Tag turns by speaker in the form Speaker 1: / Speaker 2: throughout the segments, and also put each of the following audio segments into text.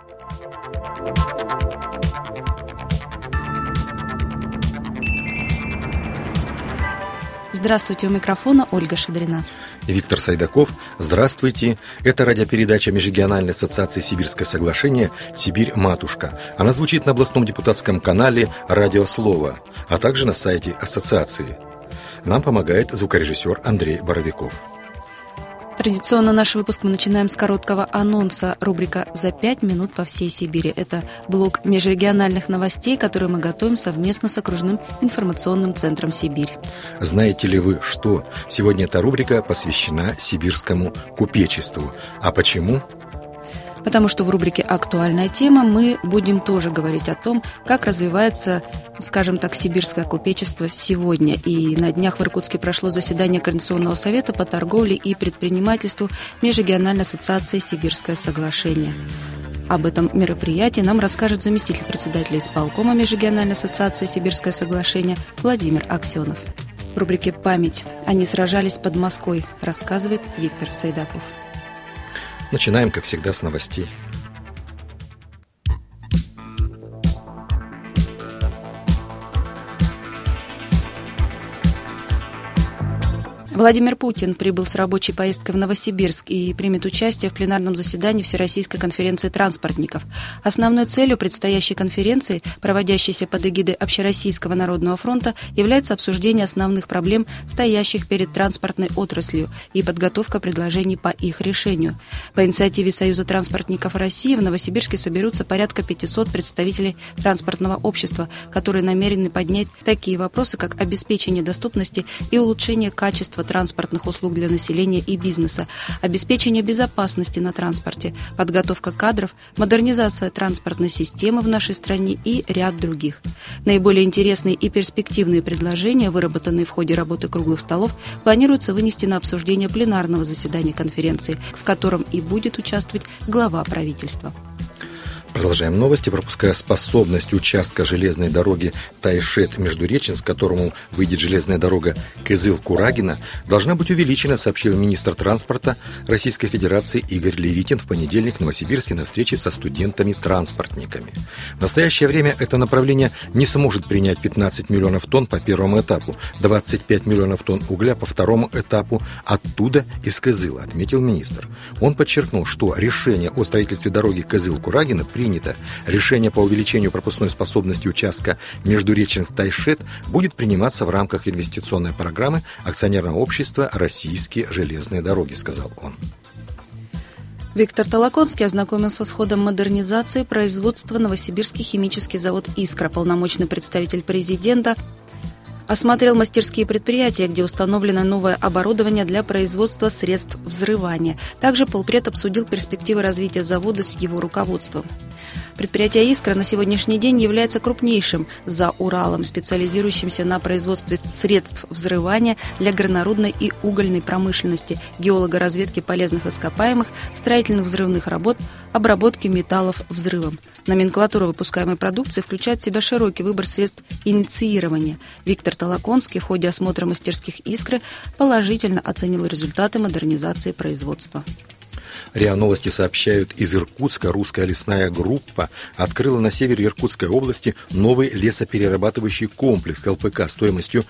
Speaker 1: Здравствуйте, у микрофона Ольга Шадрина.
Speaker 2: Виктор Сайдаков. Здравствуйте. Это радиопередача Межрегиональной ассоциации «Сибирское соглашение» «Сибирь-матушка». Она звучит на областном депутатском канале «Радио Слово», а также на сайте ассоциации. Нам помогает звукорежиссер Андрей Боровиков.
Speaker 1: Традиционно наш выпуск мы начинаем с короткого анонса. Рубрика «За 5 минут по всей Сибири». Это блок межрегиональных новостей, который мы готовим совместно с окружным информационным центром «Сибирь».
Speaker 2: Знаете ли вы, что сегодня эта рубрика посвящена сибирскому купечеству? А почему?
Speaker 1: Потому что в рубрике «Актуальная тема» мы будем тоже говорить о том, как развивается, скажем так, сибирское купечество сегодня. И на днях в Иркутске прошло заседание Координационного совета по торговле и предпринимательству Межрегиональной ассоциации «Сибирское соглашение». Об этом мероприятии нам расскажет заместитель председателя исполкома Межрегиональной ассоциации «Сибирское соглашение» Владимир Аксенов. В рубрике «Память. Они сражались под Москвой», рассказывает Виктор Сайдаков.
Speaker 2: Начинаем, как всегда, с новостей.
Speaker 1: Владимир Путин прибыл с рабочей поездкой в Новосибирск и примет участие в пленарном заседании Всероссийской конференции транспортников. Основной целью предстоящей конференции, проводящейся под эгидой Общероссийского народного фронта, является обсуждение основных проблем, стоящих перед транспортной отраслью, и подготовка предложений по их решению. По инициативе Союза транспортников России в Новосибирске соберутся порядка 500 представителей транспортного общества, которые намерены поднять такие вопросы, как обеспечение доступности и улучшение качества транспортных услуг для населения и бизнеса, обеспечение безопасности на транспорте, подготовка кадров, модернизация транспортной системы в нашей стране и ряд других. Наиболее интересные и перспективные предложения, выработанные в ходе работы круглых столов, планируется вынести на обсуждение пленарного заседания конференции, в котором и будет участвовать глава правительства.
Speaker 2: Продолжаем новости. Пропускоспособность участка железной дороги Тайшет-Междуреченск, к которому выйдет железная дорога Кызыл-Курагино, должна быть увеличена, сообщил министр транспорта Российской Федерации Игорь Левитин в понедельник в Новосибирске на встрече со студентами-транспортниками. В настоящее время это направление не сможет принять 15 миллионов тонн по первому этапу, 25 миллионов тонн угля по второму этапу оттуда из Кызыла, отметил министр. Он подчеркнул, что решение о строительстве дороги Кызыл-Курагино принято. Решение по увеличению пропускной способности участка Междуреченск-Тайшет будет приниматься в рамках инвестиционной программы акционерного общества «Российские железные дороги», сказал он.
Speaker 1: Виктор Толоконский ознакомился с ходом модернизации производства Новосибирский химический завод «Искра». Полномочный представитель президента осмотрел мастерские предприятия, где установлено новое оборудование для производства средств взрывания. Также полпред обсудил перспективы развития завода с его руководством. Предприятие «Искра» на сегодняшний день является крупнейшим за Уралом, специализирующимся на производстве средств взрывания для горнорудной и угольной промышленности, геологоразведки полезных ископаемых, строительных взрывных работ, обработки металлов взрывом. Номенклатура выпускаемой продукции включает в себя широкий выбор средств инициирования. Виктор Толоконский в ходе осмотра мастерских «Искры» положительно оценил результаты модернизации производства.
Speaker 2: РИА Новости сообщают, из Иркутска русская лесная группа открыла на севере Иркутской области новый лесоперерабатывающий комплекс ЛПК стоимостью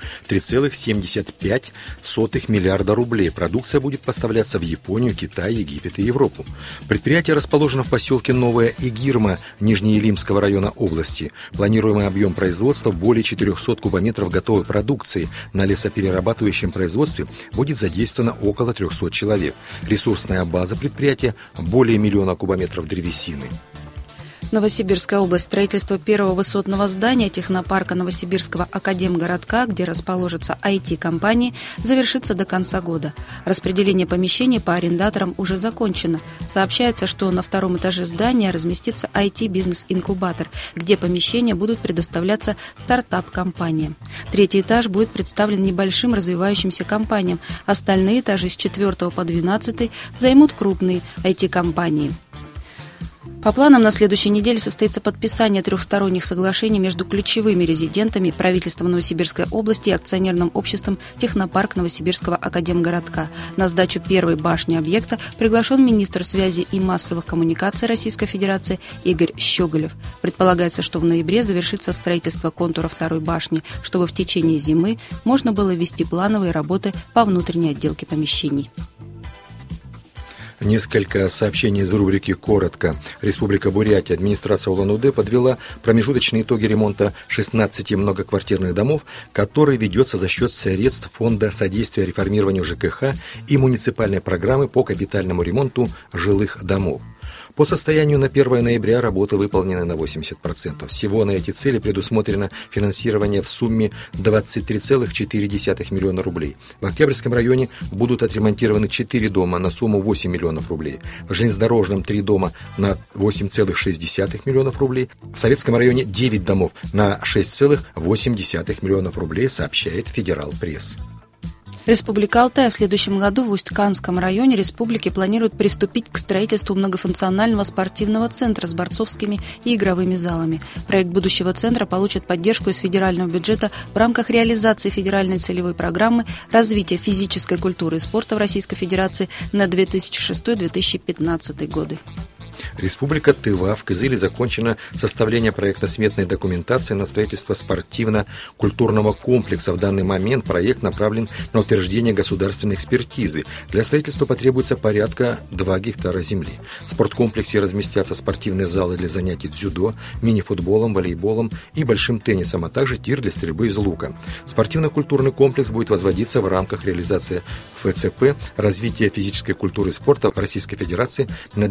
Speaker 2: 3,75 миллиарда рублей. Продукция будет поставляться в Японию, Китай, Египет и Европу. Предприятие расположено в поселке Новая Игирма Нижнеилимского района области. Планируемый объем производства более 400 кубометров готовой продукции. На лесоперерабатывающем производстве будет задействовано около 300 человек. Ресурсная база предприятия более 1 миллиона кубометров древесины.
Speaker 1: Новосибирская область. Строительство первого высотного здания технопарка Новосибирского академгородка, где расположатся IT-компании, завершится до конца года. Распределение помещений по арендаторам уже закончено. Сообщается, что на втором этаже здания разместится IT-бизнес-инкубатор, где помещения будут предоставляться стартап-компаниям. Третий этаж будет представлен небольшим развивающимся компаниям. Остальные этажи с 4 по 12 займут крупные IT-компании. По планам, на следующей неделе состоится подписание трехсторонних соглашений между ключевыми резидентами, правительством Новосибирской области и акционерным обществом «Технопарк Новосибирского академгородка». На сдачу первой башни объекта приглашен министр связи и массовых коммуникаций Российской Федерации Игорь Щеголев. Предполагается, что в ноябре завершится строительство контура второй башни, чтобы в течение зимы можно было вести плановые работы по внутренней отделке помещений.
Speaker 2: Несколько сообщений из рубрики «Коротко». Республика Бурятия, администрация Улан-Удэ подвела промежуточные итоги ремонта 16 многоквартирных домов, который ведется за счет средств Фонда содействия реформированию ЖКХ и муниципальной программы по капитальному ремонту жилых домов. По состоянию на 1 ноября работы выполнены на 80%. Всего на эти цели предусмотрено финансирование в сумме 23,4 миллиона рублей. В Октябрьском районе будут отремонтированы 4 дома на сумму 8 миллионов рублей. В Железнодорожном 3 дома на 8,6 миллионов рублей. В Советском районе 9 домов на 6,8 миллионов рублей, сообщает Федерал Пресс.
Speaker 1: Республика Алтай в следующем году в Усть-Канском районе республики планирует приступить к строительству многофункционального спортивного центра с борцовскими и игровыми залами. Проект будущего центра получит поддержку из федерального бюджета в рамках реализации федеральной целевой программы развития физической культуры и спорта в Российской Федерации на 2006-2015 годы.
Speaker 2: Республика Тыва. В Кызыле закончено составление проектно-сметной документации на строительство спортивно-культурного комплекса. В данный момент проект направлен на утверждение государственной экспертизы. Для строительства потребуется порядка 2 гектара земли. В спорткомплексе разместятся спортивные залы для занятий дзюдо, мини-футболом, волейболом и большим теннисом, а также тир для стрельбы из лука. Спортивно-культурный комплекс будет возводиться в рамках реализации ФЦП «Развитие физической культуры и спорта в Российской Федерации» на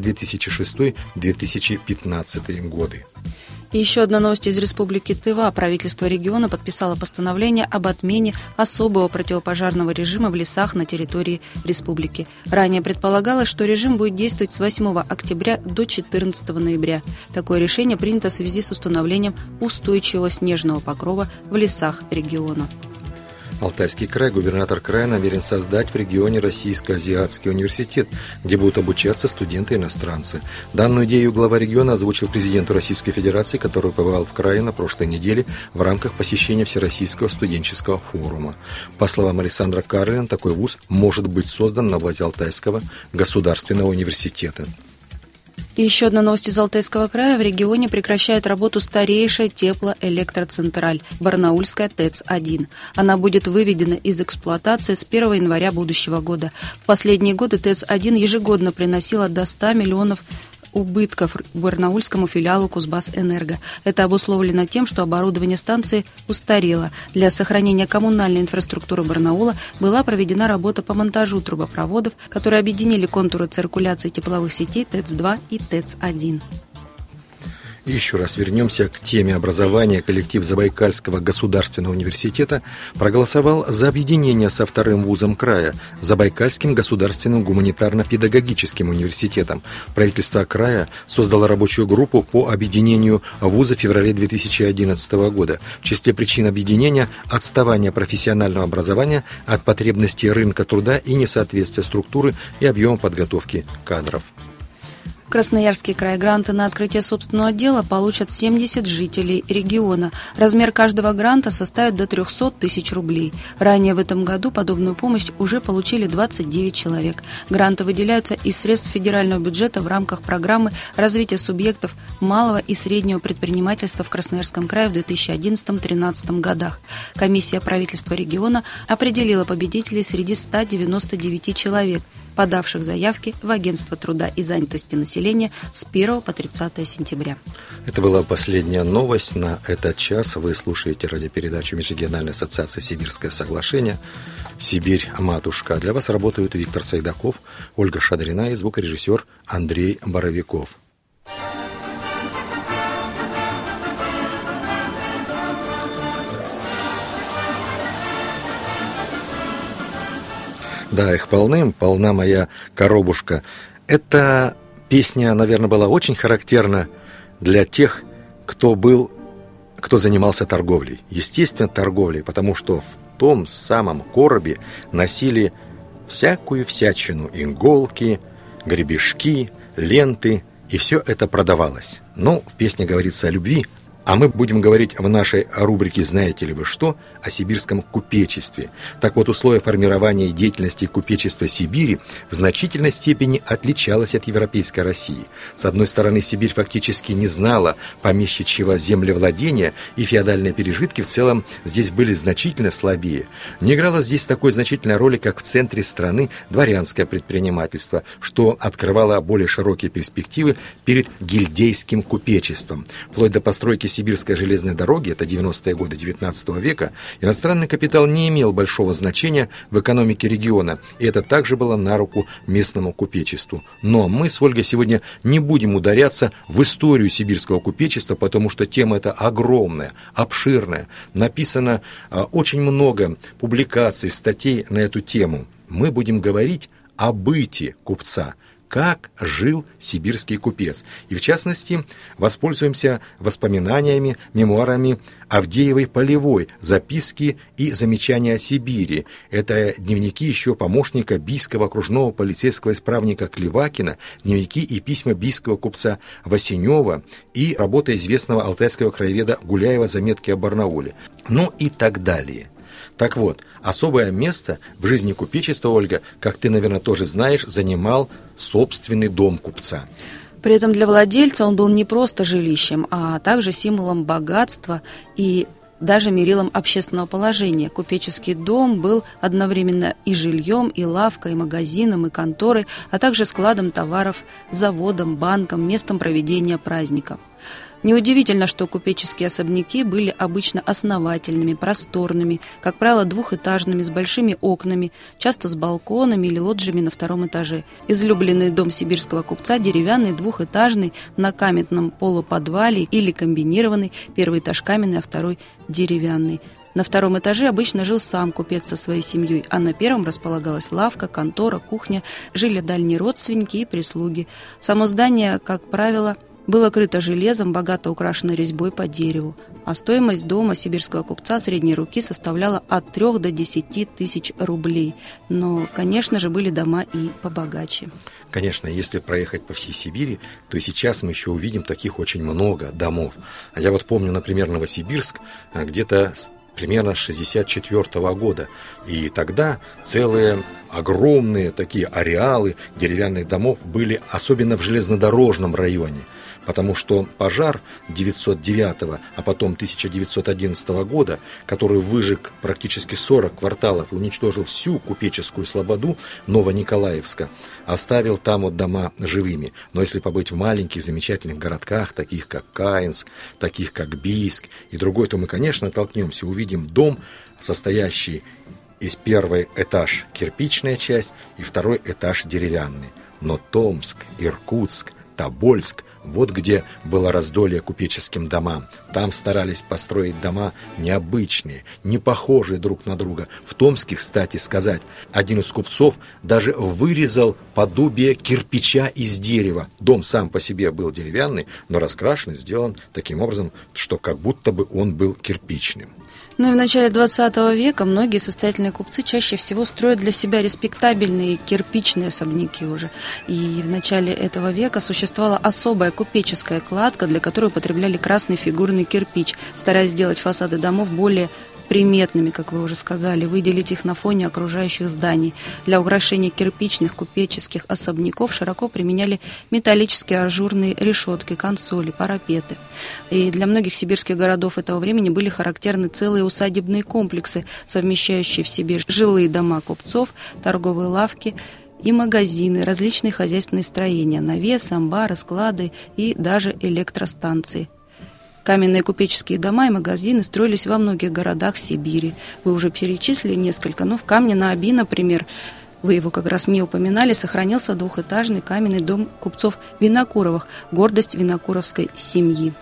Speaker 2: 2006-2015 годы.
Speaker 1: И еще одна новость из Республики Тыва. Правительство региона подписало постановление об отмене особого противопожарного режима в лесах на территории республики. Ранее предполагалось, что режим будет действовать с 8 октября до 14 ноября. Такое решение принято в связи с установлением устойчивого снежного покрова в лесах региона.
Speaker 2: Алтайский край. Губернатор края намерен создать в регионе Российско-Азиатский университет, где будут обучаться студенты-иностранцы. Данную идею глава региона озвучил президенту Российской Федерации, который побывал в крае на прошлой неделе в рамках посещения Всероссийского студенческого форума. По словам Александра Карлина, такой вуз может быть создан на базе Алтайского государственного университета.
Speaker 1: И еще одна новость из Алтайского края. В регионе прекращает работу старейшая теплоэлектроцентраль Барнаульская ТЭЦ-1. Она будет выведена из эксплуатации с 1 января будущего года. В последние годы ТЭЦ-1 ежегодно приносила до 100 миллионов убытков барнаульскому филиалу Кузбассэнерго. Это обусловлено тем, что оборудование станции устарело. Для сохранения коммунальной инфраструктуры Барнаула была проведена работа по монтажу трубопроводов, которые объединили контуры циркуляции тепловых сетей ТЭЦ-2 и ТЭЦ-1.
Speaker 2: Еще раз вернемся к теме образования. Коллектив Забайкальского государственного университета проголосовал за объединение со вторым вузом края – Забайкальским государственным гуманитарно-педагогическим университетом. Правительство края создало рабочую группу по объединению вуза в феврале 2011 года. В числе причин объединения – отставание профессионального образования от потребностей рынка труда и несоответствие структуры и объема подготовки кадров.
Speaker 1: Красноярский край. Гранты на открытие собственного отдела получат 70 жителей региона. Размер каждого гранта составит до 300 тысяч рублей. Ранее в этом году подобную помощь уже получили 29 человек. Гранты выделяются из средств федерального бюджета в рамках программы развития субъектов малого и среднего предпринимательства в Красноярском крае в 2011-2013 годах. Комиссия правительства региона определила победителей среди 199 человек, подавших заявки в Агентство труда и занятости населения с 1 по 30 сентября.
Speaker 2: Это была последняя новость на этот час. Вы слушаете радиопередачу Межрегиональной ассоциации «Сибирское соглашение» «Сибирь, матушка». Для вас работают Виктор Сайдаков, Ольга Шадрина и звукорежиссер Андрей Боровиков. Да, их полна моя коробушка. Эта песня, наверное, была очень характерна для тех, кто занимался торговлей. Естественно, торговлей, потому что в том самом коробе носили всякую всячину: иголки, гребешки, ленты И все это продавалось. Но в песне говорится о любви, а мы будем говорить в нашей рубрике «Знаете ли вы что?» о сибирском купечестве. Так вот, условия формирования и деятельности купечества Сибири в значительной степени отличалось от европейской России. С одной стороны, Сибирь фактически не знала помещичьего землевладения, и феодальные пережитки в целом здесь были значительно слабее. Не играло здесь такой значительной роли, как в центре страны дворянское предпринимательство, что открывало более широкие перспективы перед гильдейским купечеством. Вплоть до постройки Сибирской железной дороги, это 90-е годы XIX века, иностранный капитал не имел большого значения в экономике региона, и это также было на руку местному купечеству. Но мы с Ольгой сегодня не будем ударяться в историю сибирского купечества, потому что тема эта огромная, обширная. Написано очень много публикаций, статей на эту тему. Мы будем говорить о быте купца, как жил сибирский купец. И в частности, воспользуемся воспоминаниями, мемуарами Авдеевой-Полевой, записки и замечания о Сибири. Это дневники еще помощника бийского окружного полицейского исправника Клевакина, дневники и письма бийского купца Васенева и работа известного алтайского краеведа Гуляева «Заметки о Барнауле». Ну и так далее. Так вот, особое место в жизни купечества, Ольга, как ты, наверное, тоже знаешь, занимал собственный дом купца.
Speaker 1: При этом для владельца он был не просто жилищем, а также символом богатства и даже мерилом общественного положения. Купеческий дом был одновременно и жильем, и лавкой, и магазином, и конторой, а также складом товаров, заводом, банком, местом проведения праздников. Неудивительно, что купеческие особняки были обычно основательными, просторными, как правило, двухэтажными, с большими окнами, часто с балконами или лоджиями на втором этаже. Излюбленный дом сибирского купца – деревянный, двухэтажный, на каменном полуподвале или комбинированный, первый этаж каменный, а второй – деревянный. На втором этаже обычно жил сам купец со своей семьей, а на первом располагалась лавка, контора, кухня, жили дальние родственники и прислуги. Само здание, как правило, было крыто железом, богато украшено резьбой по дереву, а стоимость дома сибирского купца средней руки составляла от 3 до 10 тысяч рублей. Но, конечно же, были дома и побогаче.
Speaker 2: Конечно, если проехать по всей Сибири, то и сейчас мы еще увидим таких очень много домов. А я вот помню, например, Новосибирск где-то примерно с 1964 года. И тогда целые огромные такие ареалы деревянных домов были, особенно в железнодорожном районе. Потому что пожар 909, а потом 1911 года, который выжег практически 40 кварталов и уничтожил всю купеческую слободу Новониколаевска, оставил там вот дома живыми. Но если побыть в маленьких замечательных городках, таких как Каинск, таких как Бийск и другой, то мы, конечно, толкнемся, увидим дом, состоящий из первый этаж кирпичная часть и второй этаж деревянный. Но Томск, Иркутск, Тобольск — вот где было раздолье купеческим домам. Там старались построить дома необычные, не похожие друг на друга. В Томске, кстати сказать, один из купцов даже вырезал подобие кирпича из дерева. Дом сам по себе был деревянный, но раскрашен, сделан таким образом, что как будто бы он был кирпичным.
Speaker 1: Ну и в начале 20 века многие состоятельные купцы чаще всего строят для себя респектабельные кирпичные особняки уже. И в начале этого века существовала особая купеческая кладка, для которой употребляли красный фигурный кирпич, стараясь сделать фасады домов более приметными, как вы уже сказали, выделить их на фоне окружающих зданий. Для украшения кирпичных купеческих особняков широко применяли металлические ажурные решетки, консоли, парапеты. И для многих сибирских городов этого времени были характерны целые усадебные комплексы, совмещающие в себе жилые дома купцов, торговые лавки и магазины, различные хозяйственные строения, навесы, амбары, склады и даже электростанции. Каменные купеческие дома и магазины строились во многих городах Сибири. Вы уже перечислили несколько, но в Камне-на-Оби, например, вы его как раз не упоминали, сохранился двухэтажный каменный дом купцов Винокуровых, гордость винокуровской семьи.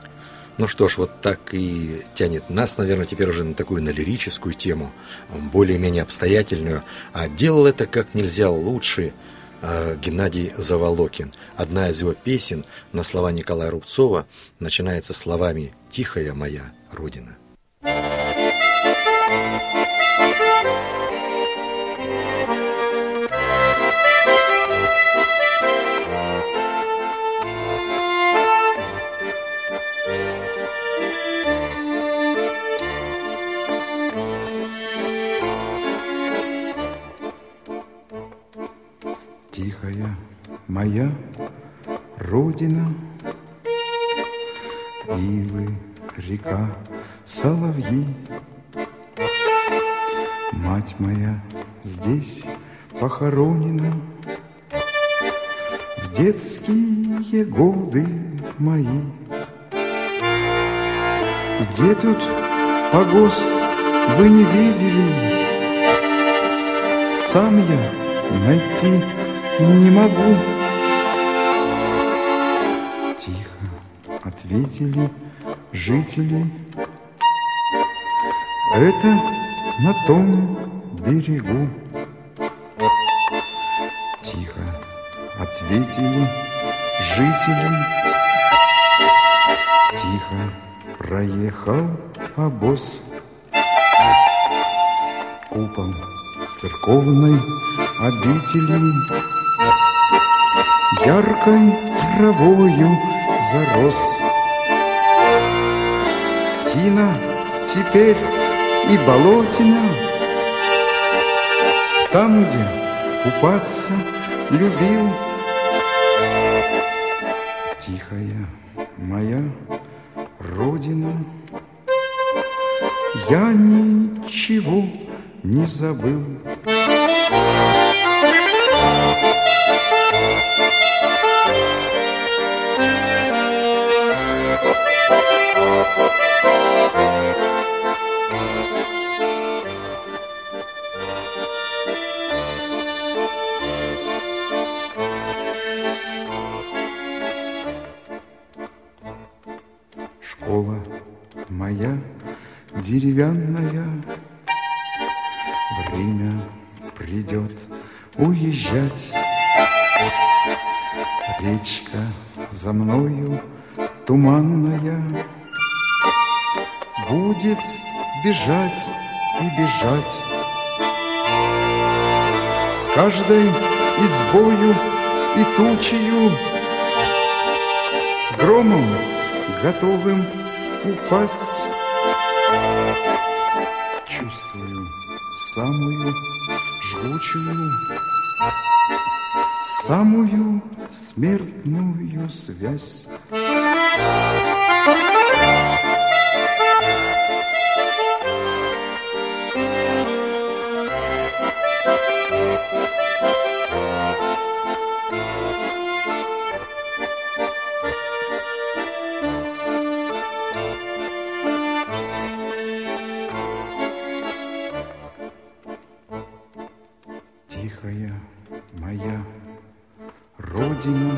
Speaker 2: Ну что ж, вот так и тянет нас, наверное, теперь уже на такую на лирическую тему, более-менее обстоятельную. А делал это как нельзя лучше Геннадий Заволокин. Одна из его песен на слова Николая Рубцова начинается словами «Тихая моя Родина».
Speaker 3: моя родина. Ивы, река, соловьи. Мать моя здесь похоронена. В детские годы мои. Где тут погост вы не видели? Сам я найти не могу. Тихо ответили жители. Это на том берегу. Тихо ответили жители. Тихо проехал обоз. Купол церковной обители яркой травою зарос. Тина теперь и болотина, там, где купаться любил. Тихая моя родина, я ничего не забыл. Школа моя деревянная, время придет уезжать. Речка за мною туманная будет бежать и бежать. С каждой избою и тучею, с громом готовым упасть. Чувствую самую жгучую, самую смертную связь. Тихая моя родина.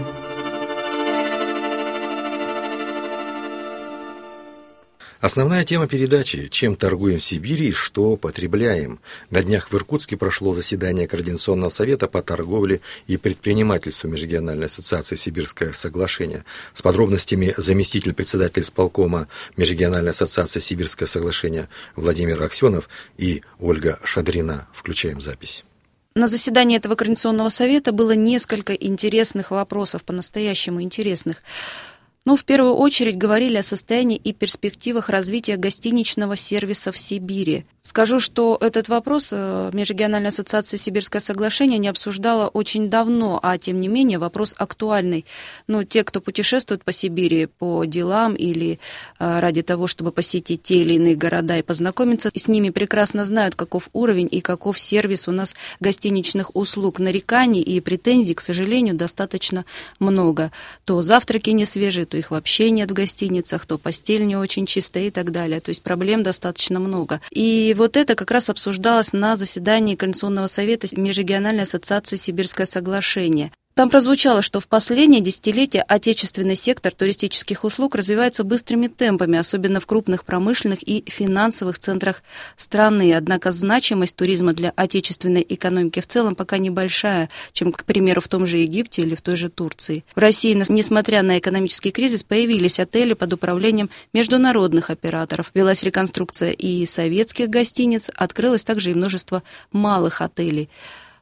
Speaker 2: Основная тема передачи – чем торгуем в Сибири и что потребляем. На днях в Иркутске прошло заседание Координационного совета по торговле и предпринимательству Межрегиональной ассоциации «Сибирское соглашение». С подробностями заместитель председателя исполкома Межрегиональной ассоциации «Сибирское соглашение» Владимир Аксенов и Ольга Шадрина. Включаем запись.
Speaker 1: На заседании этого Координационного совета было несколько интересных вопросов, по-настоящему интересных. В первую очередь говорили о состоянии и перспективах развития гостиничного сервиса в Сибири. Скажу, что этот вопрос Межрегиональная ассоциация «Сибирское соглашение» не обсуждала очень давно, а тем не менее вопрос актуальный. Те, кто путешествует по Сибири по делам или ради того, чтобы посетить те или иные города и познакомиться с ними, прекрасно знают, каков уровень и каков сервис у нас гостиничных услуг. Нареканий и претензий, к сожалению, достаточно много. То завтраки не свежие, то их вообще нет в гостиницах, то постель не очень чистая и так далее. То есть проблем достаточно много. И вот это как раз обсуждалось на заседании Координационного совета Межрегиональной ассоциации «Сибирское соглашение». Там прозвучало, что в последние десятилетия отечественный сектор туристических услуг развивается быстрыми темпами, особенно в крупных промышленных и финансовых центрах страны. Однако значимость туризма для отечественной экономики в целом пока небольшая, чем, к примеру, в том же Египте или в той же Турции. В России, несмотря на экономический кризис, появились отели под управлением международных операторов. Велась реконструкция и советских гостиниц, открылось также и множество малых отелей.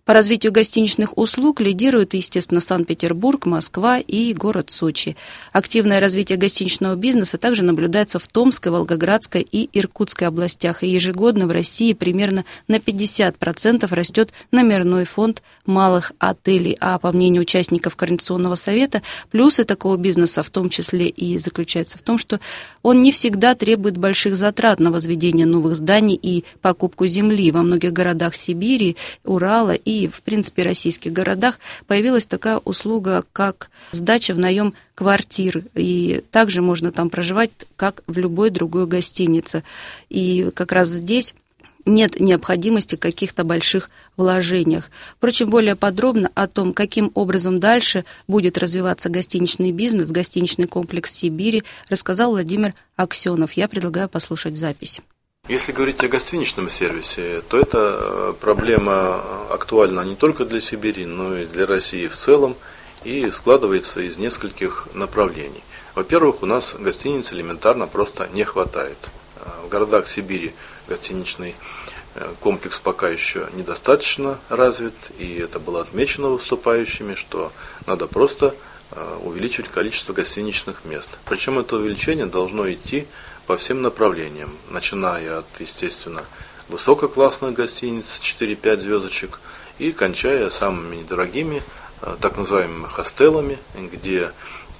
Speaker 1: По развитию гостиничных услуг лидируют, естественно, Санкт-Петербург, Москва и город Сочи. Активное развитие гостиничного бизнеса также наблюдается в Томской, Волгоградской и Иркутской областях. И ежегодно в России примерно на 50% растет номерной фонд малых отелей. А по мнению участников Координационного совета, плюсы такого бизнеса в том числе и заключаются в том, что он не всегда требует больших затрат на возведение новых зданий и покупку земли. Во многих городах Сибири, Урала и в принципе, российских городах появилась такая услуга, как сдача в наем квартир. И также можно там проживать, как в любой другой гостинице. И как раз здесь нет необходимости в каких-то больших вложениях. Впрочем, более подробно о том, каким образом дальше будет развиваться гостиничный бизнес, гостиничный комплекс Сибири, рассказал Владимир Аксенов. Я предлагаю послушать запись.
Speaker 4: Если говорить о гостиничном сервисе, то эта проблема актуальна не только для Сибири, но и для России в целом и складывается из нескольких направлений. Во-первых, у нас гостиниц элементарно просто не хватает. В городах Сибири гостиничный комплекс пока еще недостаточно развит, и это было отмечено выступающими, что надо просто увеличивать количество гостиничных мест. Причем это увеличение должно идти по всем направлениям, начиная от, естественно, высококлассных гостиниц 4-5 звездочек и кончая самыми недорогими, так называемыми хостелами, где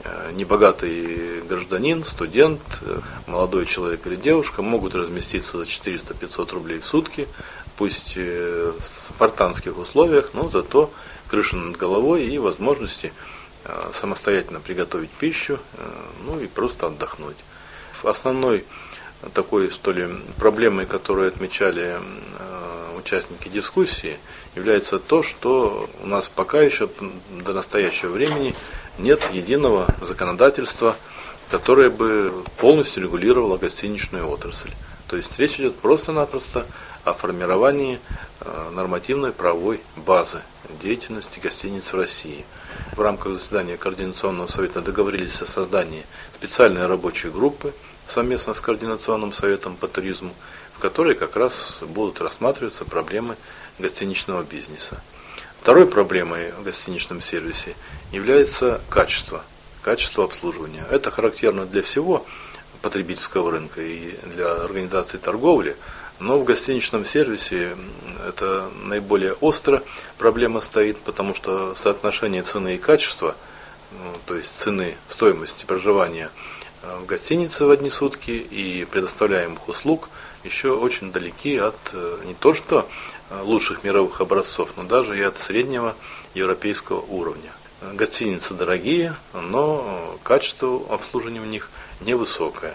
Speaker 4: небогатый гражданин, студент, молодой человек или девушка могут разместиться за 400-500 рублей в сутки, пусть в спартанских условиях, но зато крыша над головой и возможности самостоятельно приготовить пищу, ну и просто отдохнуть. Основной такой, что ли, проблемой, которую отмечали участники дискуссии, является то, что у нас пока еще до настоящего времени нет единого законодательства, которое бы полностью регулировало гостиничную отрасль. То есть речь идет просто-напросто о формировании нормативной правовой базы деятельности гостиниц в России. В рамках заседания Координационного совета договорились о создании специальной рабочей группы совместно с Координационным советом по туризму, в которой как раз будут рассматриваться проблемы гостиничного бизнеса. Второй проблемой в гостиничном сервисе является качество обслуживания. Это характерно для всего потребительского рынка и для организации торговли, но в гостиничном сервисе это наиболее остро проблема стоит, потому что соотношение цены и качества, то есть цены, стоимости проживания в гостинице в одни сутки и предоставляемых услуг еще очень далеки от не то что лучших мировых образцов, но даже и от среднего европейского уровня. Гостиницы дорогие, но качество обслуживания в них невысокое.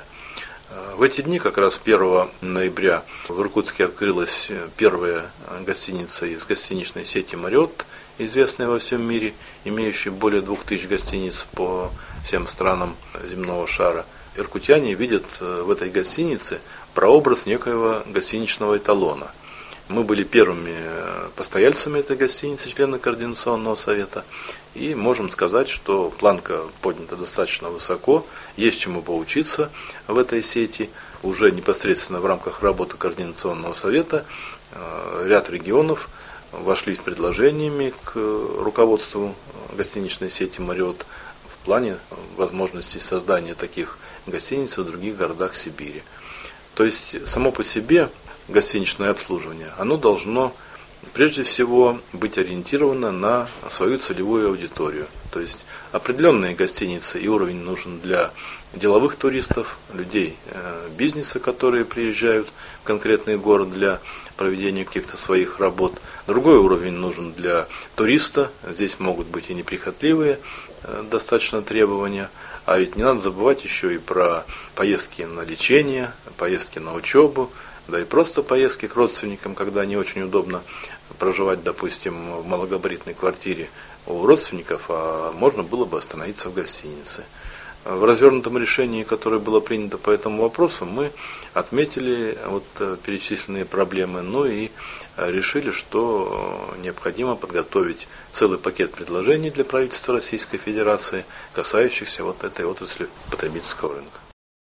Speaker 4: В эти дни, как раз 1 ноября, в Иркутске открылась первая гостиница из гостиничной сети Marriott, известная во всем мире, имеющая более 2000 гостиниц по всем странам земного шара. Иркутяне видят в этой гостинице прообраз некоего гостиничного эталона. Мы были первыми постояльцами этой гостиницы, члены Координационного совета, и можем сказать, что планка поднята достаточно высоко, есть чему поучиться в этой сети. Уже непосредственно в рамках работы Координационного совета ряд регионов вошли с предложениями к руководству гостиничной сети Marriott в плане возможности создания таких гостиниц в других городах Сибири. То есть само по себе гостиничное обслуживание, оно должно прежде всего быть ориентировано на свою целевую аудиторию. То есть определенные гостиницы и уровень нужен для деловых туристов, людей бизнеса, которые приезжают в конкретный город для проведения каких-то своих работ. Другой уровень нужен для туриста. Здесь могут быть и неприхотливые достаточно требования. А ведь не надо забывать еще и про поездки на лечение, поездки на учебу, да и просто поездки к родственникам, когда не очень удобно проживать, допустим, в малогабаритной квартире у родственников, а можно было бы остановиться в гостинице. В развернутом решении, которое было принято по этому вопросу, мы отметили вот перечисленные проблемы, ну и решили, что необходимо подготовить целый пакет предложений для правительства Российской Федерации, касающихся вот этой отрасли потребительского рынка.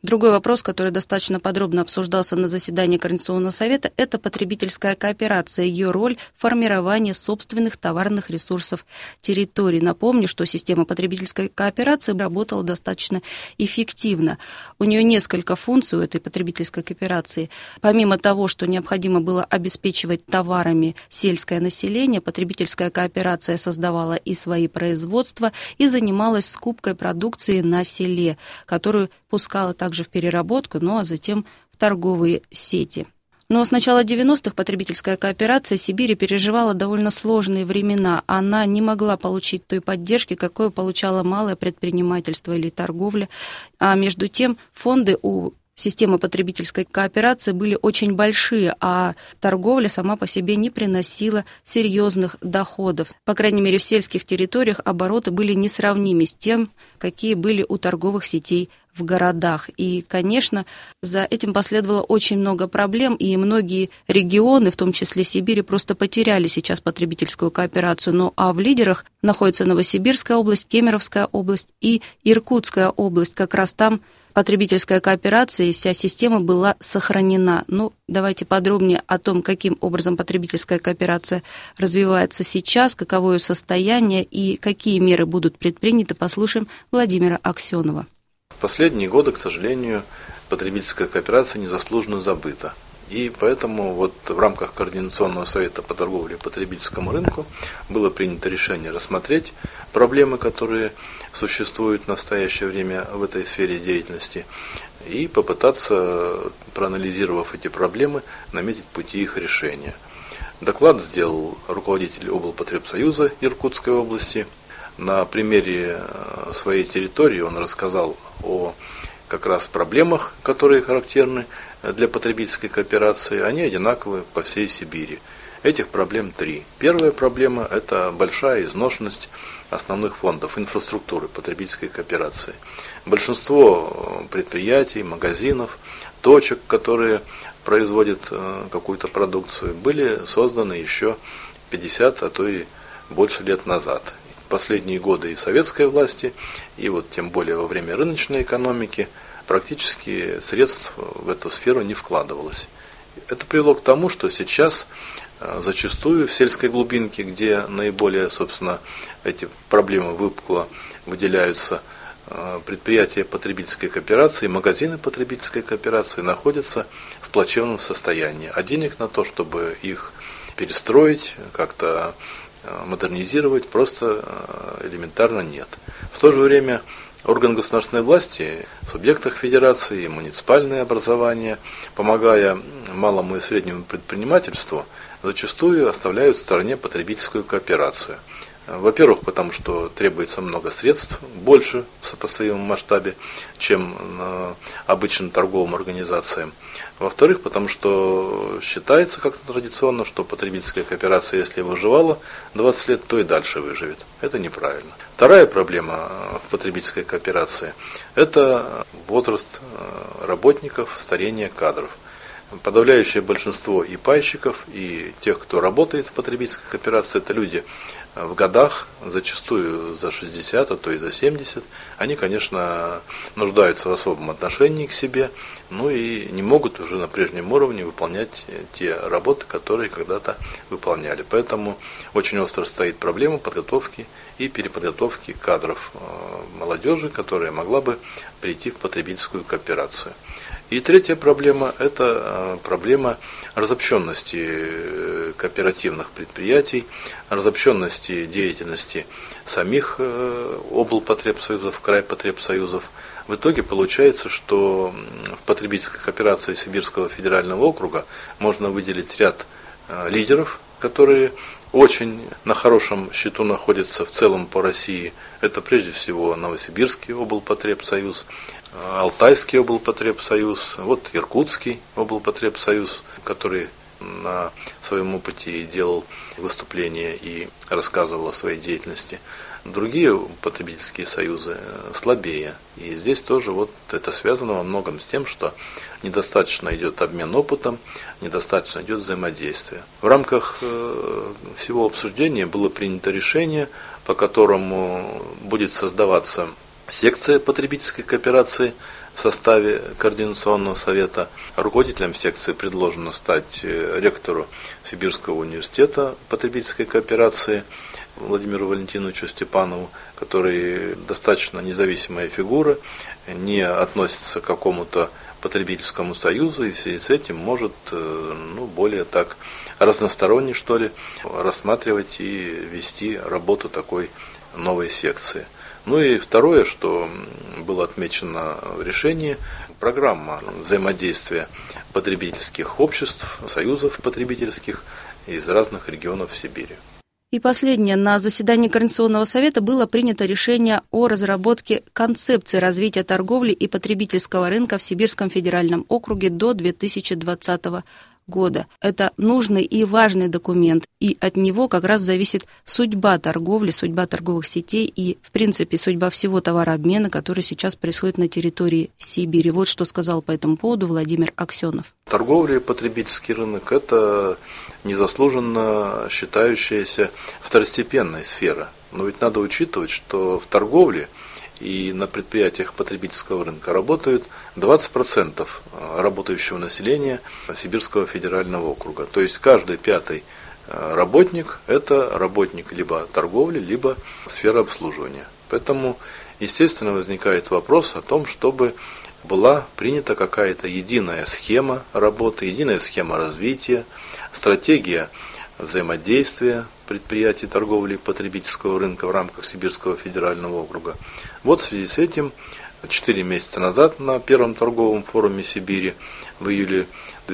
Speaker 1: Другой вопрос, который достаточно подробно обсуждался на заседании Координационного совета, это потребительская кооперация, ее роль в формировании собственных товарных ресурсов территорий. Напомню, что система потребительской кооперации работала достаточно эффективно. У нее несколько функций, у этой потребительской кооперации. Помимо того, что необходимо было обеспечивать товарами сельское население, потребительская кооперация создавала и свои производства и занималась скупкой продукции на селе, которую пускала также в переработку, ну а затем в торговые сети. Но с начала 90-х потребительская кооперация Сибири переживала довольно сложные времена. Она не могла получить той поддержки, какую получало малое предпринимательство или торговля. А между тем фонды у системы потребительской кооперации были очень большие, а торговля сама по себе не приносила серьезных доходов. По крайней мере, в сельских территориях обороты были несравнимы с тем, какие были у торговых сетей в городах. И, конечно, за этим последовало очень много проблем, и многие регионы, в том числе Сибири, просто потеряли сейчас потребительскую кооперацию. Ну а в лидерах находится Новосибирская область, Кемеровская область и Иркутская область. Как раз там потребительская кооперация и вся система была сохранена. Ну, давайте подробнее о том, каким образом потребительская кооперация развивается сейчас, каково ее состояние и какие меры будут предприняты, послушаем Владимира Аксенова.
Speaker 4: В последние годы, к сожалению, потребительская кооперация незаслуженно забыта. И поэтому вот в рамках Координационного совета по торговле и потребительскому рынку было принято решение рассмотреть проблемы, которые существуют в настоящее время в этой сфере деятельности, и попытаться, проанализировав эти проблемы, наметить пути их решения. Доклад сделал руководитель облпотребсоюза Иркутской области. На примере своей территории он рассказал о как раз проблемах, которые характерны для потребительской кооперации. Они одинаковы по всей Сибири. Этих проблем 3. Первая проблема – это большая изношенность основных фондов инфраструктуры потребительской кооперации. Большинство предприятий, магазинов, точек, которые производят какую-то продукцию, были созданы еще 50, а то и больше лет назад. В последние годы и советской власти, и вот тем более во время рыночной экономики практически средств в эту сферу не вкладывалось. Это привело к тому, что сейчас зачастую в сельской глубинке, где наиболее, собственно, эти проблемы выпукло выделяются, предприятия потребительской кооперации, магазины потребительской кооперации находятся в плачевном состоянии. А денег на то, чтобы их перестроить, как-то модернизировать, просто элементарно нет. В то же время органы государственной власти в субъектах федерации, муниципальные образования, помогая малому и среднему предпринимательству, зачастую оставляют в стороне потребительскую кооперацию. Во-первых, потому что требуется много средств, больше в сопоставимом масштабе, чем обычным торговым организациям. Во-вторых, потому что считается как-то традиционно, что потребительская кооперация, если выживала 20 лет, то и дальше выживет. Это неправильно. Вторая проблема в потребительской кооперации – это возраст работников, старение кадров. Подавляющее большинство и пайщиков, и тех, кто работает в потребительской кооперации, это люди в годах, зачастую за 60, а то и за 70. Они, конечно, нуждаются в особом отношении к себе, ну и не могут уже на прежнем уровне выполнять те работы, которые когда-то выполняли. Поэтому очень остро стоит проблема подготовки и переподготовки кадров молодежи, которая могла бы прийти в потребительскую кооперацию. И третья проблема – это проблема разобщенности кооперативных предприятий, разобщенности деятельности самих облпотребсоюзов, крайпотребсоюзов. В итоге получается, что в потребительской кооперации Сибирского федерального округа можно выделить ряд лидеров, которые очень на хорошем счету находятся в целом по России. Это прежде всего Новосибирский облпотребсоюз, Алтайский облпотребсоюз, вот Иркутский облпотребсоюз, который на своем опыте делал выступления и рассказывал о своей деятельности. Другие потребительские союзы слабее. И здесь тоже вот это связано во многом с тем, что недостаточно идет обмен опытом, недостаточно идет взаимодействие. В рамках всего обсуждения было принято решение, по которому будет создаваться секция потребительской кооперации в составе Координационного совета. Руководителем секции предложено стать ректору Сибирского университета потребительской кооперации Владимиру Валентиновичу Степанову, который достаточно независимая фигура, не относится к какому-то потребительскому союзу, и в связи с этим может более так разносторонне, что ли, рассматривать и вести работу такой новой секции. Ну и второе, что было отмечено в решении, программа взаимодействия потребительских обществ, союзов потребительских из разных регионов Сибири.
Speaker 1: И последнее. На заседании Координационного совета было принято решение о разработке концепции развития торговли и потребительского рынка в Сибирском федеральном округе до 2020 года. Это нужный и важный документ, и от него как раз зависит судьба торговли, судьба торговых сетей и, в принципе, судьба всего товарообмена, который сейчас происходит на территории Сибири. Вот что сказал по этому поводу Владимир Аксенов.
Speaker 4: Торговля и потребительский рынок – это незаслуженно считающаяся второстепенная сфера. Но ведь надо учитывать, что в торговле и на предприятиях потребительского рынка работают 20% работающего населения Сибирского федерального округа. То есть каждый пятый работник – это работник либо торговли, либо сферы обслуживания. Поэтому, естественно, возникает вопрос о том, чтобы была принята какая-то единая схема работы, единая схема развития, стратегия взаимодействия предприятий торговли и потребительского рынка в рамках Сибирского федерального округа. Вот в связи с этим 4 месяца назад на первом торговом форуме Сибири в июле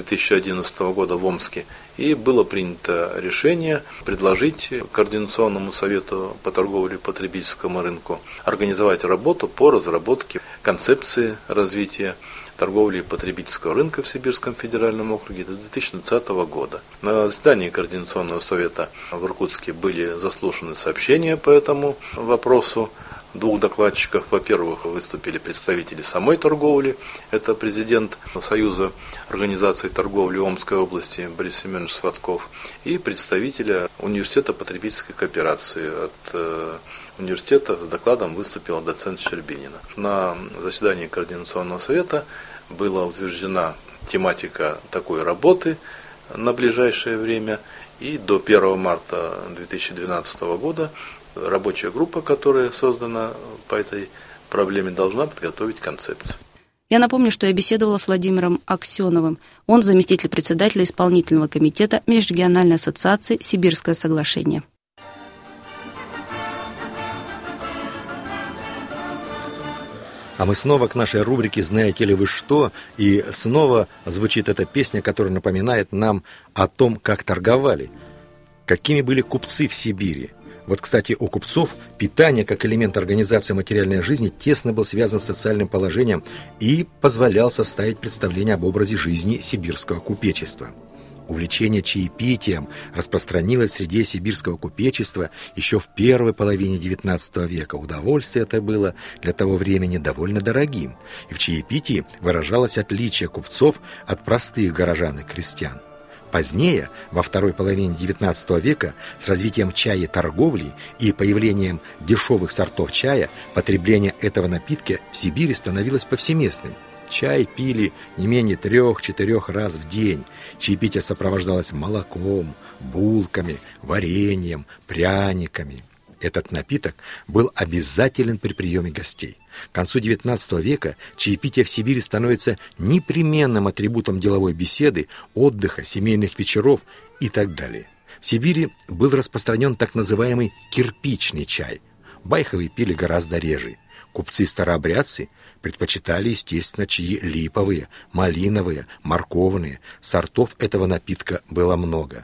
Speaker 4: 2011 года в Омске и было принято решение предложить Координационному совету по торговле и потребительскому рынку организовать работу по разработке концепции развития торговли и потребительского рынка в Сибирском федеральном округе до 2020 года. На заседании Координационного совета в Иркутске были заслушаны сообщения по этому вопросу двух докладчиков. Во-первых, выступили представители самой торговли, это президент Союза организаций торговли Омской области Борис Семенович Сватков, и представителя Университета потребительской кооперации. От университета с докладом выступила доцент Щербинина. На заседании Координационного совета была утверждена тематика такой работы на ближайшее время, и до 1 марта 2012 года рабочая группа, которая создана по этой проблеме, должна подготовить концепцию.
Speaker 1: Я напомню, что я беседовала с Владимиром Аксеновым. Он заместитель председателя исполнительного комитета Межрегиональной ассоциации «Сибирское соглашение».
Speaker 2: А мы снова к нашей рубрике «Знаете ли вы что?» И снова звучит эта песня, которая напоминает нам о том, как торговали, какими были купцы в Сибири. Вот, кстати, у купцов питание как элемент организации материальной жизни тесно был связан с социальным положением и позволял составить представление об образе жизни сибирского купечества. Увлечение чаепитием распространилось среди сибирского купечества еще в первой половине XIX века. Удовольствие это было для того времени довольно дорогим, и в чаепитии выражалось отличие купцов от простых горожан и крестьян. Позднее, во второй половине XIX века, с развитием чаеторговли и появлением дешевых сортов чая, потребление этого напитка в Сибири становилось повсеместным. Чай пили не менее 3-4 раз в день. Чаепитие сопровождалось молоком, булками, вареньем, пряниками. Этот напиток был обязателен при приеме гостей. К концу XIX века чаепитие в Сибири становится непременным атрибутом деловой беседы, отдыха, семейных вечеров и так далее. В Сибири был распространен так называемый кирпичный чай. Байховый пили гораздо реже. Купцы-старообрядцы предпочитали, естественно, чаи липовые, малиновые, морковные. Сортов этого напитка было много.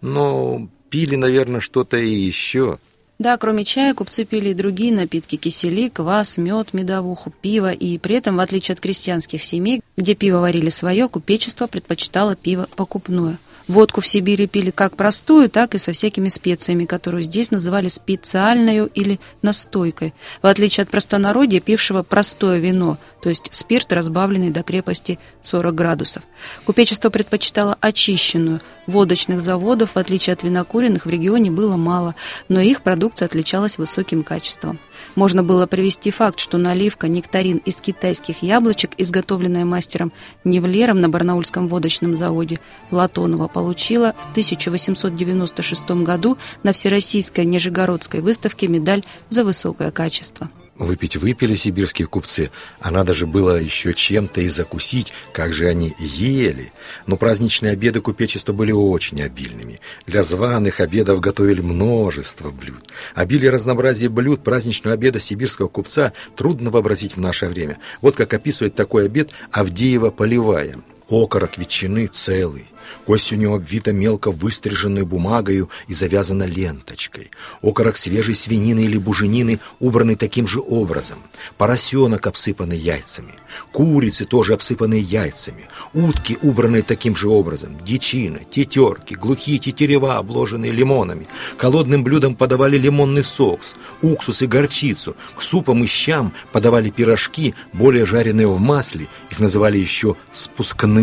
Speaker 2: Но пили, наверное, что-то и еще.
Speaker 1: Да, кроме чая, купцы пили и другие напитки: кисели, квас, мед, медовуху, пиво. И при этом, в отличие от крестьянских семей, где пиво варили свое, купечество предпочитало пиво покупное. Водку в Сибири пили как простую, так и со всякими специями, которую здесь называли специальной или настойкой, в отличие от простонародья, пившего простое вино, то есть спирт, разбавленный до крепости 40 градусов. Купечество предпочитало очищенную. Водочных заводов, в отличие от винокуренных, в регионе было мало, но их продукция отличалась высоким качеством. Можно было привести факт, что наливка «Нектарин» из китайских яблочек, изготовленная мастером Невлером на Барнаульском водочном заводе Платонова, получила в 1896 году на Всероссийской Нижегородской выставке медаль за высокое качество.
Speaker 2: Выпить выпили сибирские купцы, а надо же было еще чем-то и закусить, как же они ели. Но праздничные обеды купечества были очень обильными. Для званых обедов готовили множество блюд. Обилие разнообразия блюд праздничного обеда сибирского купца трудно вообразить в наше время. Вот как описывает такой обед Авдеева-Полевая. Окорок ветчины целый, кость у него обвита мелко выстриженной бумагою и завязана ленточкой. Окорок свежей свинины или буженины убранный таким же образом. Поросенок, обсыпанный яйцами. Курицы, тоже обсыпанные яйцами. Утки, убранные таким же образом. Дичина, тетерки, глухие тетерева, обложенные лимонами. Холодным блюдом подавали лимонный соус, уксус и горчицу. К супам и щам подавали пирожки, более жареные в масле. Их называли еще спускными.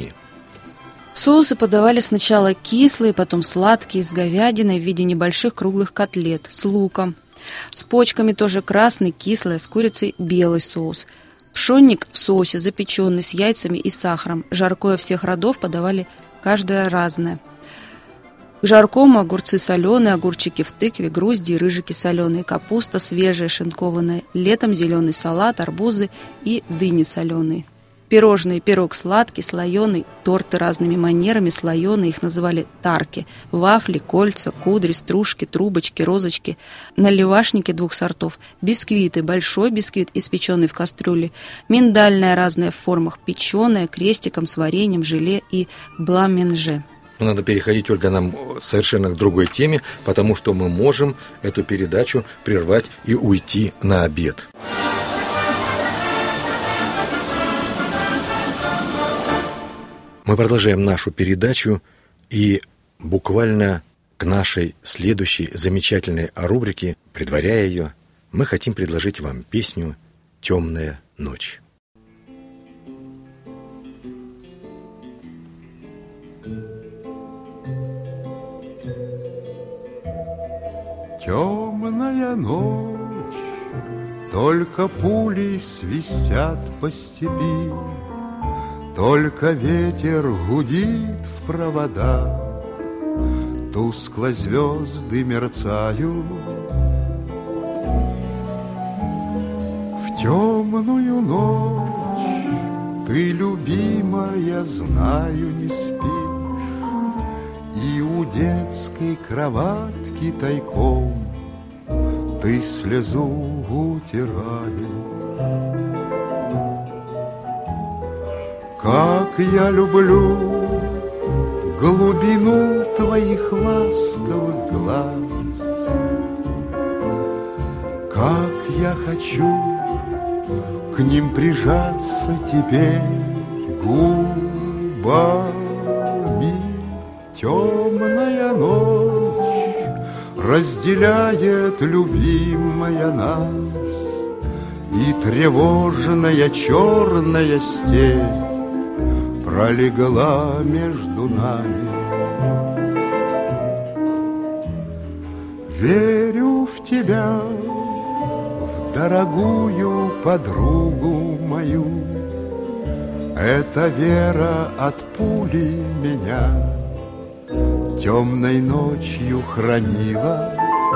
Speaker 1: Соусы подавали сначала кислые, потом сладкие, с говядиной в виде небольших круглых котлет, с луком. С почками тоже красный, кислый, с курицей белый соус. Пшенник в соусе, запеченный, с яйцами и сахаром. Жаркое всех родов подавали каждое разное. К жаркому огурцы соленые, огурчики в тыкве, грузди и рыжики соленые, капуста свежая, шинкованная, летом зеленый салат, арбузы и дыни соленые. Пирожные, пирог сладкий, слоеный, торты разными манерами, слоеные, их называли тарки, вафли, кольца, кудри, стружки, трубочки, розочки, наливашники двух сортов, бисквиты, большой бисквит, испеченный в кастрюле, миндальная разная в формах, печеная, крестиком с вареньем, желе и бламенже.
Speaker 2: Надо переходить, Ольга, нам совершенно к другой теме, потому что мы можем эту передачу прервать и уйти на обед. Мы продолжаем нашу передачу, и буквально к нашей следующей замечательной рубрике, предваряя ее, мы хотим предложить вам песню «Темная ночь».
Speaker 3: Темная ночь, только пули свистят по степи, только ветер гудит в провода, тускло звезды мерцают. В темную ночь ты, любимая, знаю, не спишь, и у детской кроватки тайком ты слезу утираешь. Как я люблю глубину твоих ласковых глаз, как я хочу к ним прижаться теперь губами. Темная ночь разделяет, любимая, нас, и тревожная черная степь пролегла между нами. Верю в тебя, в дорогую подругу мою. Эта вера от пули меня темной ночью хранила.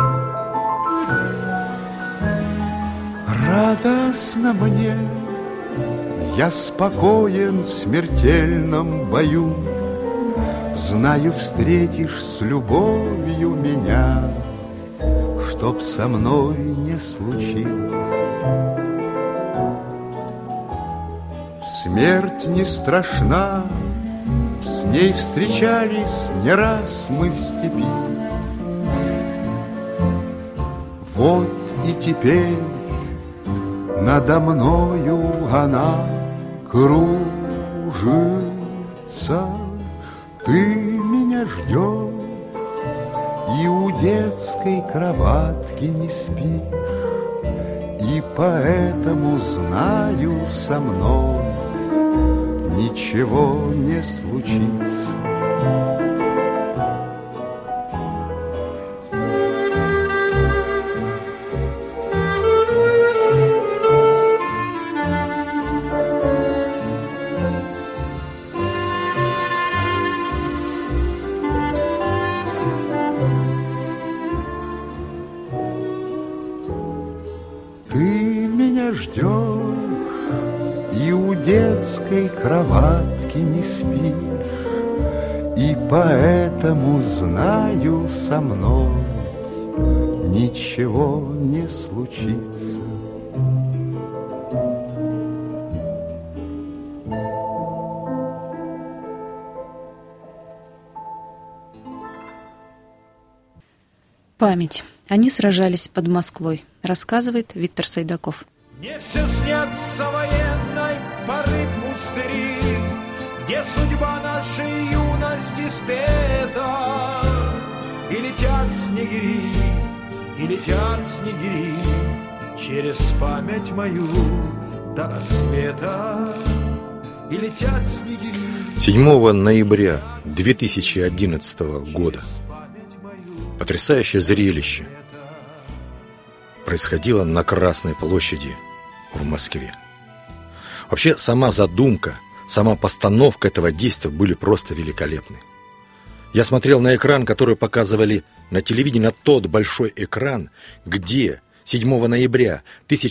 Speaker 3: Радостно мне, я спокоен в смертельном бою. Знаю, встретишь с любовью меня, чтоб со мной не случилось. Смерть не страшна, с ней встречались не раз мы в степи. Вот и теперь надо мною она кружится. Ты меня ждешь и у детской кроватки не спишь, и поэтому знаю, со мной ничего не случится. у детской кроватки не спишь, и поэтому знаю, со мной ничего не случится.
Speaker 1: Память. Они сражались под Москвой, рассказывает Виктор Сайдаков.
Speaker 5: Мне все снятся военной поры пустыри, где судьба нашей юности спета. И летят снегири, и летят снегири через память мою до рассвета. И летят снегири.
Speaker 2: 7 ноября 2011 года потрясающее зрелище происходило на Красной площади в Москве. Вообще, сама задумка, сама постановка этого действия были просто великолепны. Я смотрел на экран, который показывали на телевидении, на тот большой экран, где 7 ноября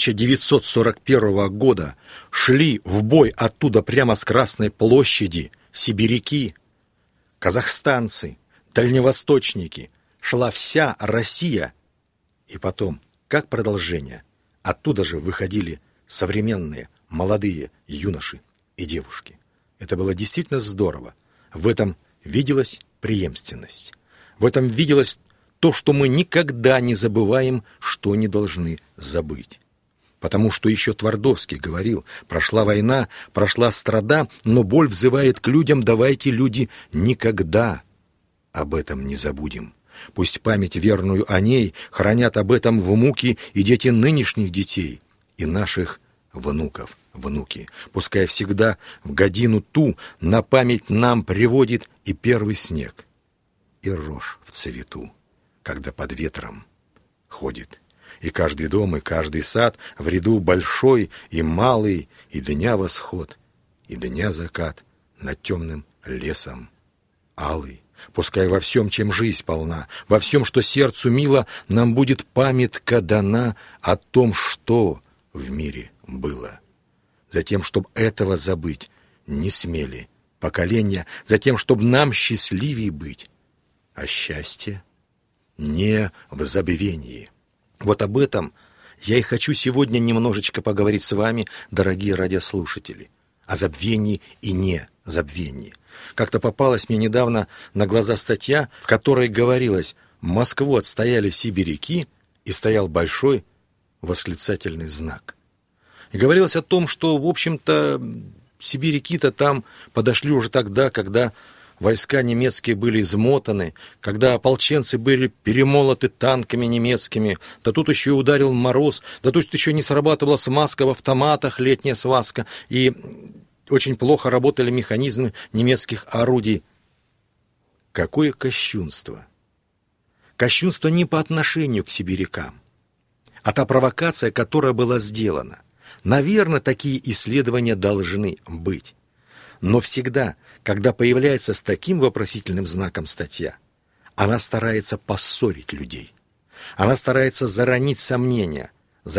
Speaker 2: 1941 года шли в бой оттуда прямо с Красной площади сибиряки, казахстанцы, дальневосточники, шла вся Россия. И потом, как продолжение, оттуда же выходили современные молодые юноши и девушки. Это было действительно здорово. В этом виделась преемственность. В этом виделось то, что мы никогда не забываем, что не должны забыть. Потому что еще Твардовский говорил: прошла война, прошла страда, но боль взывает к людям, давайте, люди, никогда об этом не забудем. Пусть память верную о ней хранят об этом в муки и дети нынешних детей, и наших внуков, внуки. Пускай всегда в годину ту на память нам приводит и первый снег, и рожь в цвету, когда под ветром ходит. И каждый дом, и каждый сад в ряду большой и малый, и дня восход, и дня закат над темным лесом алый. Пускай во всем, чем жизнь полна, во всем, что сердцу мило, нам будет памятка дана о том, что в мире было. Затем, чтобы этого забыть не смели поколения, затем, чтобы нам счастливее быть, а счастье не в забвении. Вот об этом я и хочу сегодня немножечко поговорить с вами, дорогие радиослушатели, о забвении и незабвении. Как-то попалась мне недавно на глаза статья, в которой говорилось: Москву отстояли сибиряки, и стоял большой восклицательный знак. И говорилось о том, что, в общем-то, сибиряки-то там подошли уже тогда, когда войска немецкие были измотаны, когда ополченцы были перемолоты танками немецкими, да тут еще и ударил мороз, да тут еще не срабатывала смазка в автоматах, летняя смазка, и очень плохо работали механизмы немецких орудий. Какое кощунство! Кощунство не по отношению к сибирякам, а та провокация, которая была сделана. Наверное, такие исследования должны быть. Но всегда, когда появляется с таким вопросительным знаком статья, она старается поссорить людей. Она старается заронить сомнения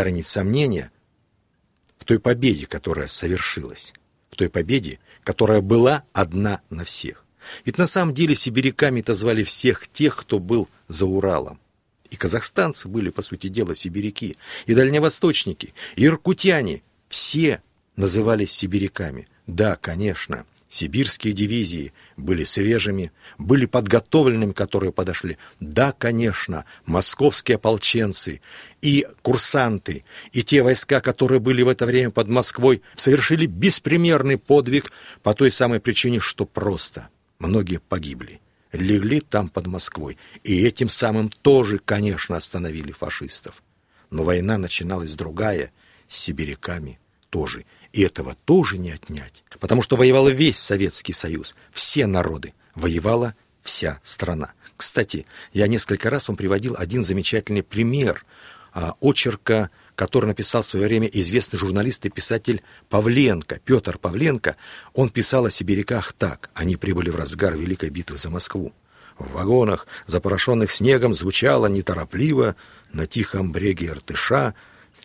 Speaker 2: в той победе, которая совершилась, в той победе, которая была одна на всех. Ведь на самом деле сибиряками-то звали всех тех, кто был за Уралом. И казахстанцы были, по сути дела, сибиряки, и дальневосточники, и иркутяне. Все назывались сибиряками. Да, конечно, сибирские дивизии были свежими, были подготовленными, которые подошли. Да, конечно, московские ополченцы и курсанты, и те войска, которые были в это время под Москвой, совершили беспримерный подвиг по той самой причине, что просто многие погибли, легли там под Москвой, и этим самым тоже, конечно, остановили фашистов. Но война начиналась другая, с сибиряками тоже. И этого тоже не отнять. Потому что воевал весь Советский Союз, все народы, воевала вся страна. Кстати, я несколько раз вам приводил один замечательный пример очерка, который написал в свое время известный журналист и писатель Павленко, Петр Павленко. Он писал о сибиряках так: они прибыли в разгар Великой битвы за Москву. В вагонах, запорошенных снегом, звучало неторопливо на тихом бреге Иртыша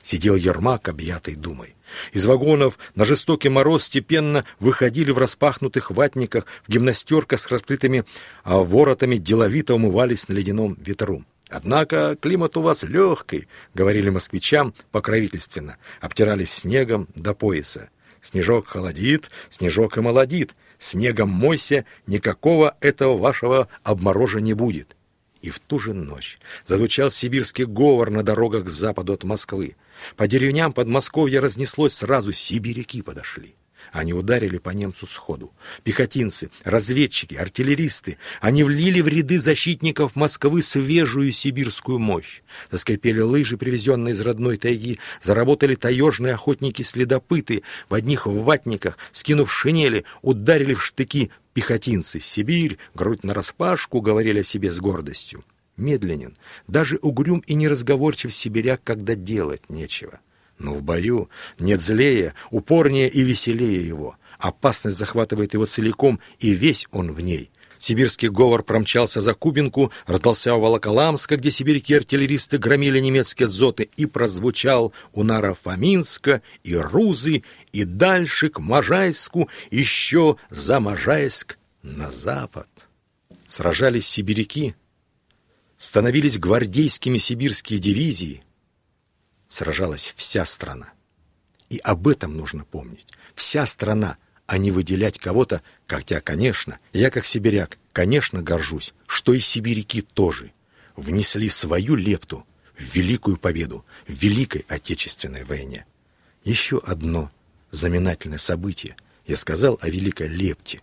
Speaker 2: сидел Ермак, объятый думой. Из вагонов на жестокий мороз степенно выходили в распахнутых ватниках, в гимнастерках с раскрытыми воротами, деловито умывались на ледяном ветру. «Однако климат у вас легкий», — говорили москвичам покровительственно, обтирались снегом до пояса. «Снежок холодит, снежок и молодит, снегом мойся, никакого этого вашего обморожа не будет». И в ту же ночь зазвучал сибирский говор на дорогах к западу от Москвы. По деревням Подмосковья разнеслось сразу, сибиряки подошли. Они ударили по немцу сходу. Пехотинцы, разведчики, артиллеристы. Они влили в ряды защитников Москвы свежую сибирскую мощь. Заскрипели лыжи, привезенные из родной тайги. Заработали таежные охотники-следопыты. В одних ватниках, скинув шинели, ударили в штыки пехотинцы. «Сибирь, грудь нараспашку», — говорили о себе с гордостью. Медленен, даже угрюм и неразговорчив сибиряк, когда делать нечего. Но в бою нет злее, упорнее и веселее его. Опасность захватывает его целиком, и весь он в ней. Сибирский говор промчался за Кубинку, раздался у Волоколамска, где сибиряки-артиллеристы громили немецкие дзоты, и прозвучал у Наро-Фоминска и Рузы, и дальше к Можайску, еще за Можайск на запад. Сражались сибиряки, становились гвардейскими сибирские дивизии. Сражалась вся страна. И об этом нужно помнить. Вся страна, а не выделять кого-то, хотя, конечно, я как сибиряк, конечно, горжусь, что и сибиряки тоже внесли свою лепту в великую победу в Великой Отечественной войне. Еще одно знаменательное событие. Я сказал о Великой Лепте.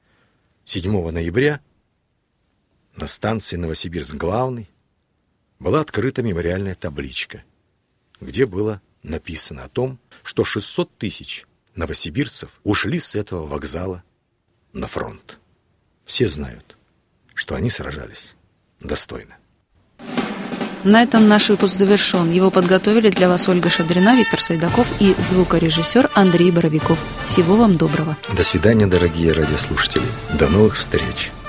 Speaker 2: 7 ноября на станции Новосибирск-Главный была открыта мемориальная табличка, где было написано о том, что 600 тысяч новосибирцев ушли с этого вокзала на фронт. Все знают, что они сражались достойно.
Speaker 1: На этом наш выпуск завершен. Его подготовили для вас Ольга Шадрина, Виктор Сайдаков и звукорежиссер Андрей Боровиков. Всего вам доброго.
Speaker 2: До свидания, дорогие радиослушатели. До новых встреч.